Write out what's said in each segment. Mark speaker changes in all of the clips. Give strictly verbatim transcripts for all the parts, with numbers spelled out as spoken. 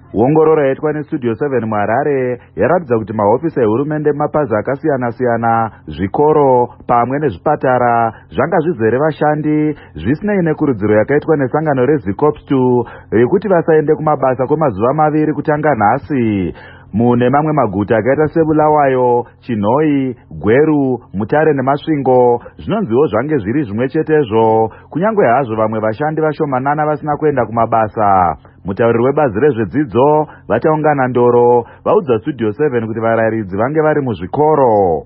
Speaker 1: Ongororo yaitwa neStudio seven muHarare yaratidza kuti mahofisi ehurumende mumapazi akasiyana-siyana, zvikoro pamwe nezvipatara zvanga zvizere vashandi zvisinei nekurudziro yakaitwa nesangano reZICOPSTU yekuti vasaende kumabasa kwemazuva maviri kutanga nhasi. Mune mamwe maguta akaita seBulawayo, Chinhoi, Gweru, Mutare neMasvingo zvinonziwo zvange zviri zvimwe chetezvo, kunyangwe hazvo vamwe vashandi vashomanana vasina kuenda kumabasa. Mutauriri webazi rezvedzidzo vachaungana ndoro vaudza Studio seven kuti varayiridzi vange vari muzvikoro.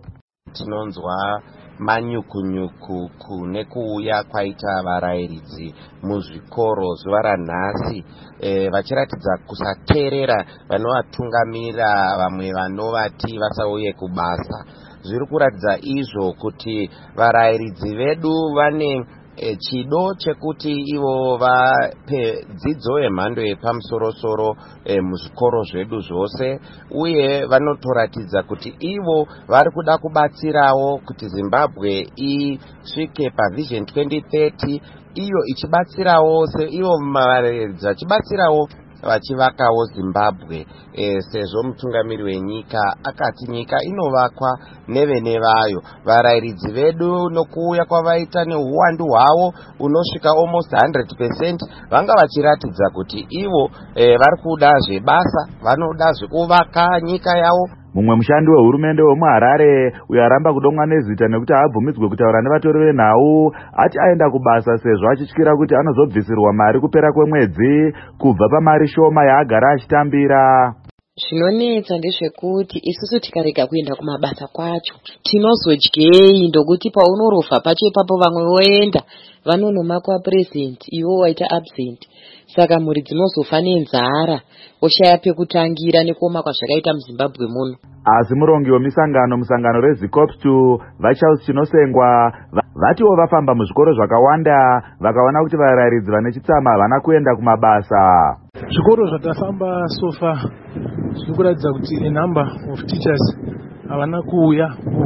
Speaker 2: Tinonzwa manyukunyuku kune kuuya kwaita varayiridzi muzvikoro zuva ranhasi, e, vachiratidza kusateerera vanovatungamira vamwe vanovati vasauye kubasa. Zviri kuratidza izvo kuti varayiridzi vedu vane E, chido chekuti ivo vape dzidzo yemhando yepamusoro-soro e, muzvikoro zvedu zvose, uye vanotoratidza kuti ivo vari kuda kubatsirawo kuti Zimbabwe isvike paVision twenty thirty, iyo ichibatsirawo seivo varayiridzi vachibatsirawo vachivakawo Zimbabwe, e, sezvo mutungamiri wenyika akati nyika inovakwa nevene vayo. Varayiridzi vedu nokuuya kwavaita neuwandu hwavo unosvika almost one hundred percent vanga vachiratidza kuti ivo e, vari kuda zvebasa, vanoda zvekuvaka nyika yavo.
Speaker 1: Mumwe mushandi wehurumende wemuHarare uyo aramba kudomwa nezita nekuti haabvumidzwe kutaura nevatori venhau ati aenda kubasa sezvo achityira kuti anozobvisirwa mari kupera kwemwedzi kubva pamari shoma yaagara achitambira.
Speaker 3: Zvinonetsa ndezvekuti isusu tikarega kuenda kumabasa kwacho tinozodyei, ndokuti paunorofha pacho ipapo vamwe voenda vanonomakwa present, iwo waita absent. Saka mhuri dzinozofa nenzara, oshaya pekutangira nekuoma kwazvakaita muZimbabwe muno.
Speaker 1: Asi murongi wemisangano musangano reZICOPSTU vaCharles Chinosengwa vatiwo vafamba muzvikoro zvakawanda vakaona kuti varayiridzi vane chitsama havana kuenda kumabasa.
Speaker 4: Zvikoro zvatafamba sofa zviri kuratidza kuti a number of teachers havana kuuya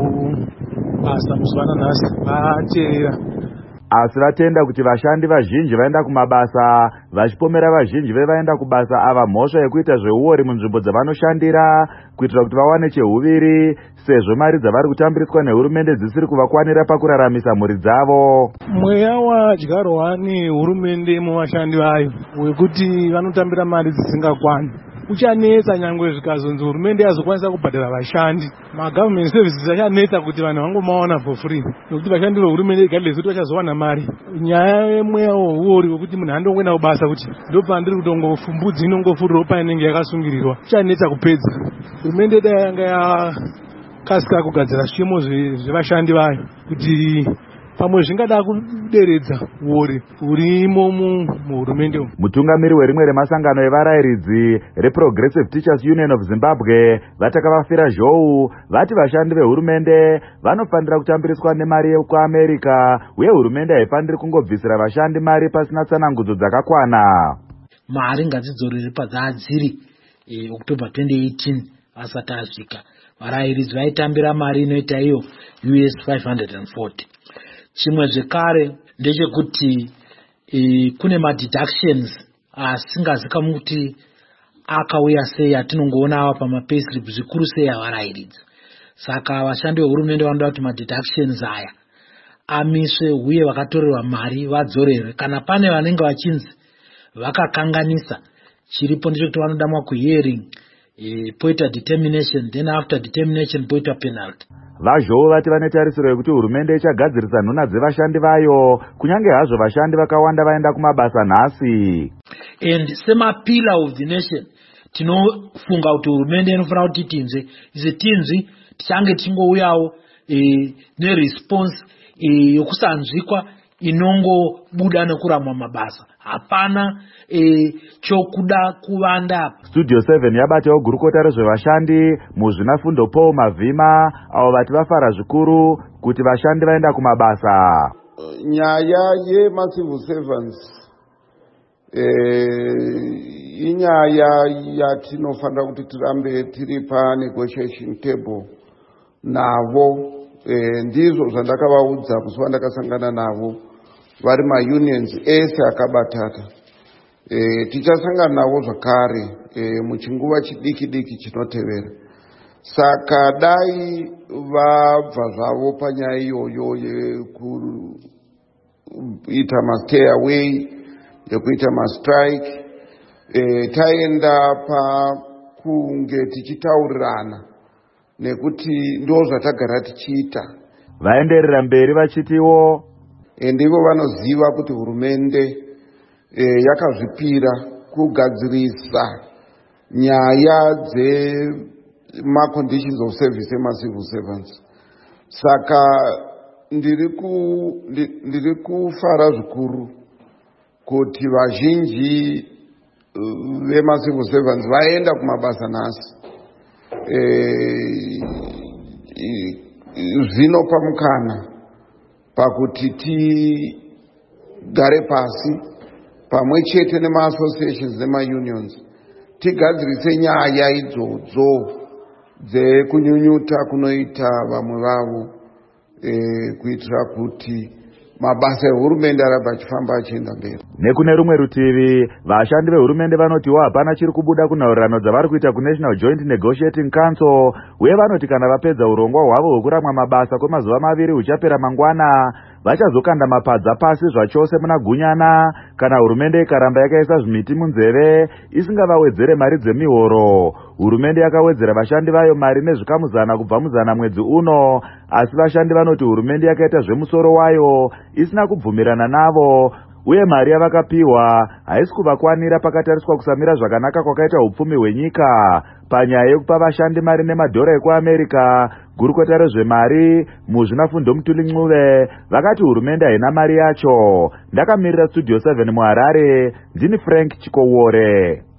Speaker 4: kubasa muzuva ranhasi, vateerera.
Speaker 1: Asi vatenda kuti vashandi vazhinji vaenda kumabasa, vachipomera vazhinji vevaenda kubasa ava mhosva yekuita zveuori munzvimbo dzavanoshandira kuitira kuti vawane chehuviri, sezvo mari dzavari kutambiriswa nehurumende dzisiri kuvakwanira pakuraramisa mhuri dzavo.
Speaker 4: Mweya wadyarwa nehurumende muvashandi vayo wekuti vanotambira mari dzisingakwani uchanetsa, nyangwe zvikazonzi hurumende yazokwanisa kubhadhara vashandi. Magovernment services achanetsa kuti vanhu vangomaona for free, nokuti vashandi vehurumende regardless kuti vachazowana mari. Nyaya yemweya weuori wekuti munhu andongoenda kubasa kuti ndopandiri kutongofumbudzi inongofurirawo painenge yakasungirirwa uchanetsa kupedza. Hurumende dai yanga yakasika kugadzira zvimo zvevashandi vayo kuti pamwe zvingada kuderedza uori urimo muhurumende umu.
Speaker 1: Mutungamiri werimwe remasangano evarayiridzi reProgressive Teachers Union of Zimbabwe vatakavafira zhou vati vashandi vehurumende vanofanira kutambiriswa nemari yekuAmerica, uye hurumende haifaniri kungobvisira vashandi mari pasina tsanangudzo dzakakwana.
Speaker 5: Mari ngadzidzorere padzadziri e, October twenty eighteen asati asvika. Varayiridzi vaitambira mari inoita iyo U S five hundred forty. Chimwe zvekare ndechekuti e, kune madeductions asingazikamwi kuti akauya sei atinongoona ava pamapayslip zvikuru sei avarayiridzi. Saka vashandi vehurumende vanoda kuti madeductions aya amiswe uye vakatorerwa mari vadzorerwe. Kana pane vanenge vachinzi vakakanganisa, chiripo ndechekuti vanoda makuhearing e, poita determination, then after determination poita penalty.
Speaker 1: Vazhou vati vane tarisiro yekuti hurumende ichagadzirisa nhuna dzevashandi vayo kunyange hazvo vashandi vakawanda vaenda kumabasa nhasi.
Speaker 5: And sema pillar of the nation tinofunga kuti hurumende inofanira kuti tinzwe ise tinzwi tichange tichingouyawo e, neresponse e, yokusanzwikwa inongobuda nekuramwa mabasa. Hapana e, chokuda kuvanda.
Speaker 1: Studio seven yabatawo gurukota rezvevashandi muzvinafundo Paul Mavhima avo vati vafara zvikuru kuti vashandi vaenda kumabasa.
Speaker 6: Nyaya yemacivil servants eh, inyaya yatinofanira kuti tirambe tiri panegotiation table navo. Eh, ndizvo zvandakavaudza musi wandakasangana navo vari maunions ese akabatata. e, tichasangana navo zvakare e, muchinguva chidiki diki chinotevera. Saka dai vabva zvavo panyaya iyoyo yekuita mastay away, yekuita mastrike, e, taenda pakunge tichitaurirana nekuti ndo zvatagara tichiita.
Speaker 1: Vaenderera mberi vachitiwo
Speaker 6: e, ndivo vanoziva kuti hurumende e, yakazvipira kugadzirisa nyaya dzemaconditions of service emacivil servants. Saka ndiri ku ndiri kufara zvikuru kuti vazhinji vemacivil servants vaenda kumabasa nhasi. E, zvinopa mukana pakuti tigare pasi pamwe chete nema-associations nema-unions tigadzirise nyaya idzodzo dzekunyunyuta kunoita vamwe vavo e, kuitira kuti mabasa ehurumende arabva achifamba achienda mberi.
Speaker 1: Nekune rumwe rutivi, vashandi vehurumende vanotiwo hapana chiri kubuda kunhaurirano dzavari kuita kuNational Joint Negotiating Council, uye vanoti kana vapedza urongwa hwavo hwekuramwa mabasa kwemazuva maviri huchapera mangwana, vachazokanda mapadza pasi zvachose muna gunyana kana hurumende ikaramba yakaisa zvimiti munzeve isingavawedzere mari dzemihoro. Hurumende yakawedzera vashandi vayo mari nezvikamu zana kubva muzana mwedzi uno, asi vashandi vanoti hurumende yakaita zvemusoro wayo isina kubvumirana navo, uye mari yavakapiwa haisi kuvakwanira pakatariswa kusamira zvakanaka kwakaita upfumi hwenyika. Panyaya yekupa vashandi mari nemadhora ekuAmerica, gurukota rezvemari Muzvinafundo Mutuli Ncube vakati hurumende haina mari yacho. Ndakamirira Studio seven muHarare, ndini Frank Chikowore.